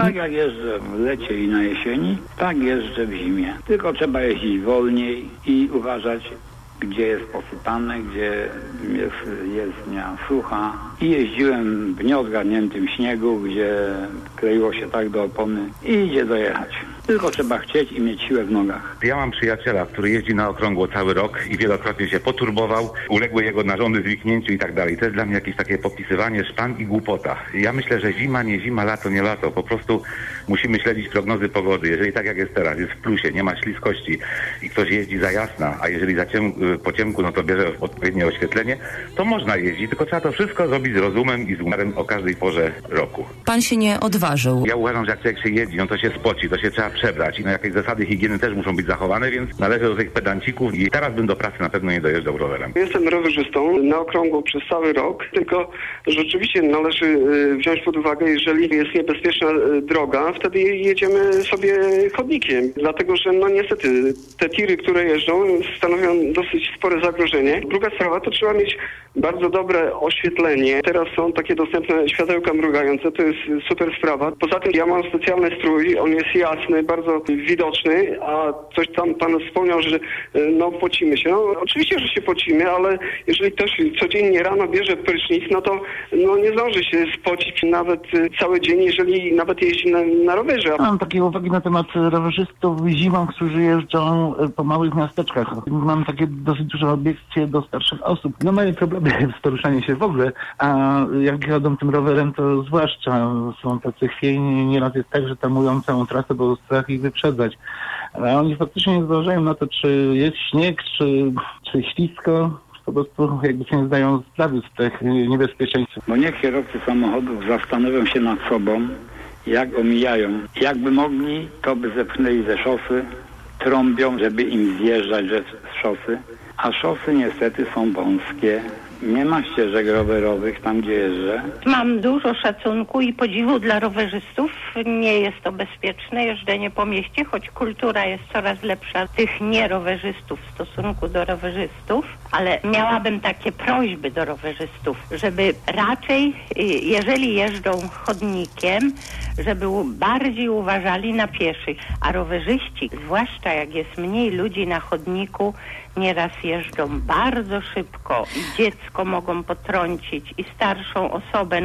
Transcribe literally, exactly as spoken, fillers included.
Tak jak jeżdżę w lecie i na jesieni, tak jeżdżę w zimie. Tylko trzeba jeździć wolniej i uważać, gdzie jest posypane, gdzie jest jezdnia sucha. I jeździłem w nieodgarniętym śniegu, gdzie kleiło się tak do opony i idzie dojechać. Tylko trzeba chcieć i mieć siłę w nogach. Ja mam przyjaciela, który jeździ na okrągło cały rok i wielokrotnie się poturbował, uległy jego narządy zwichnięciu i tak dalej. To jest dla mnie jakieś takie popisywanie szpan i głupota. Ja myślę, że zima, nie zima, lato, nie lato. Po prostu musimy śledzić prognozy pogody. Jeżeli tak jak jest teraz, jest w plusie, nie ma śliskości i ktoś jeździ za jasna, a jeżeli za ciem, po ciemku, no to bierze odpowiednie oświetlenie, to można jeździć, tylko trzeba to wszystko zrobić z rozumem i z umiarem o każdej porze roku. Pan się nie odważył. Ja uważam, że jak człowiek się jeździ, no to się spoci, to się trzeba przebrać i no jakieś zasady higieny też muszą być zachowane, więc należę do tych pedancików i teraz bym do pracy na pewno nie dojeżdżał rowerem. Jestem rowerzystą na okrągło przez cały rok, tylko rzeczywiście należy wziąć pod uwagę, jeżeli jest niebezpieczna droga, wtedy jedziemy sobie chodnikiem, dlatego że no niestety te tiry, które jeżdżą, stanowią dosyć spore zagrożenie. Druga sprawa, to trzeba mieć bardzo dobre oświetlenie. Teraz są takie dostępne światełka mrugające, to jest super sprawa. Poza tym ja mam specjalny strój, on jest jasny, bardzo widoczny, a coś tam pan wspomniał, że no pocimy się. No, oczywiście, że się pocimy, ale jeżeli ktoś codziennie rano bierze prysznic, no to no nie zdąży się spocić nawet cały dzień, jeżeli nawet jeździ na, na rowerze. Mam takie uwagi na temat rowerzystów zimą, którzy jeżdżą po małych miasteczkach. Mam takie dosyć duże obiekcje do starszych osób. No mają problemy z poruszaniem się w ogóle, a jak jadą tym rowerem, to zwłaszcza są tacy chwiejni. Nieraz jest tak, że tamują całą trasę, bo strach ich wyprzedzać. Ale oni faktycznie nie zważają na to, czy jest śnieg, czy, czy ślisko. Po prostu jakby się nie zdają sprawy z tych niebezpieczeństw. Bo niech kierowcy samochodów zastanowią się nad sobą, jak omijają. Jakby mogli, to by zepchnęli ze szosy, trąbią, żeby im zjeżdżać z szosy. A szosy niestety są wąskie. Nie ma ścieżek rowerowych tam, gdzie jeżdżę. Mam dużo szacunku i podziwu dla rowerzystów. Nie jest to bezpieczne jeżdżenie po mieście, choć kultura jest coraz lepsza tych nierowerzystów w stosunku do rowerzystów, ale miałabym takie prośby do rowerzystów, żeby raczej, jeżeli jeżdżą chodnikiem, żeby bardziej uważali na pieszych, a rowerzyści, zwłaszcza jak jest mniej ludzi na chodniku, nieraz jeżdżą bardzo szybko i dziecko mogą potrącić i starszą osobę.